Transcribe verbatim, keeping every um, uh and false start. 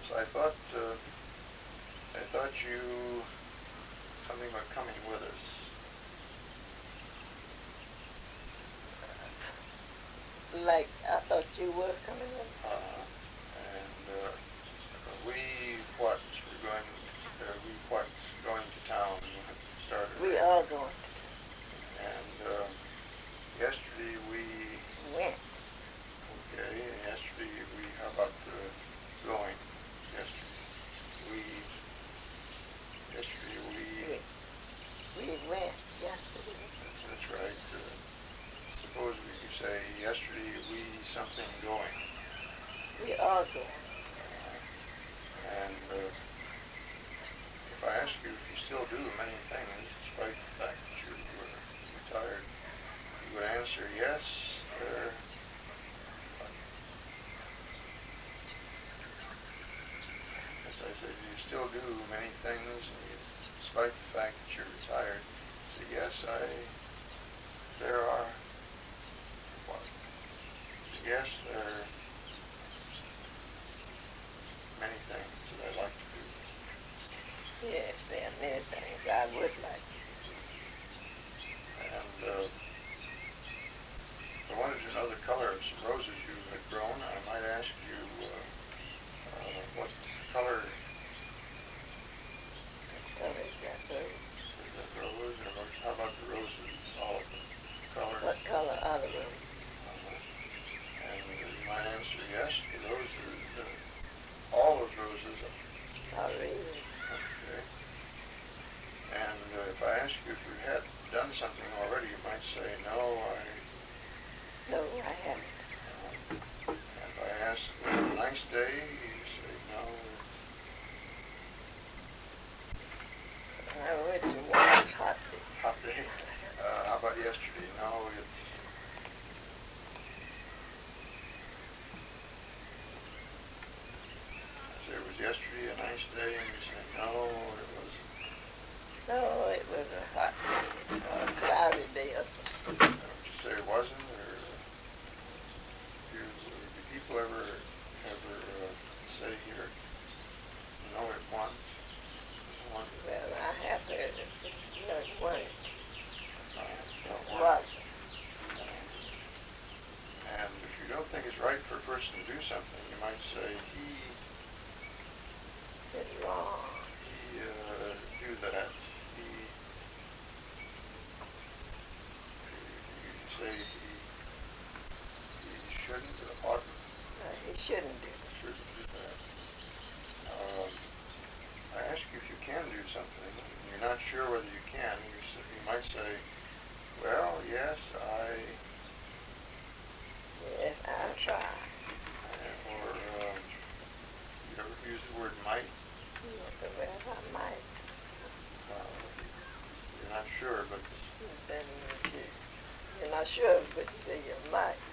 I thought, uh, I thought you, something about coming with us. Like, I thought you were coming in. Uh, and, uh, we, what, we're going, uh, we, what, going to town, started. We are going. And, uh, yesterday we Went. Okay, and yesterday we, how about uh, going? Yesterday we, yesterday we, We, we went yesterday. that's, that's right. Uh, suppose we could say yesterday we something going. We are going. Uh, and uh, if I ask you if you still do many things, despite the fact that you were retired, you would answer yes, or I said, you still do many things, and you, despite the fact that you're retired. So yes, I, there are, what? Yes, there are many things that I like to do. Yes, there are many things I would like to do. And uh, I wanted to know the color of some roses you had grown. I might ask you uh, uh, what color. What color is that rose? Is that rose, or what, how about the roses, all of them? Color? What color are the roses? Uh-huh. And you might answer yes, the roses, uh, all those roses. Are really? Okay. And uh, if I ask you if you had done something already, you might say, no, I... No, I haven't. Uh, if I ask, uh, nice day, you say, no. Oh, it's a warm, hot day. Hot day. Uh, how about yesterday? No, it's... I say it was yesterday, a nice day, and you say, no, it wasn't. No, it was a hot day, or a cloudy day or something. Would you say it wasn't, or do, do people ever, ever uh, say here, no, it once, once, Well, I have heard it just once. uh, no, It once. was. And if you don't think it's right for a person to do something, you might say, he, It's wrong. he, uh, do that, he, you say he, he shouldn't, or oughtn't. Uh, he shouldn't do it. Shouldn't do that. Um, I ask you if you can do something, and you're not sure whether you can, you, s- you might say, well, yes, I, Yes, I'll try. uh, or, um, you ever use the word might? Yes, well, I might. Uh, you're not sure, but Then you- you're not sure, but you say you might.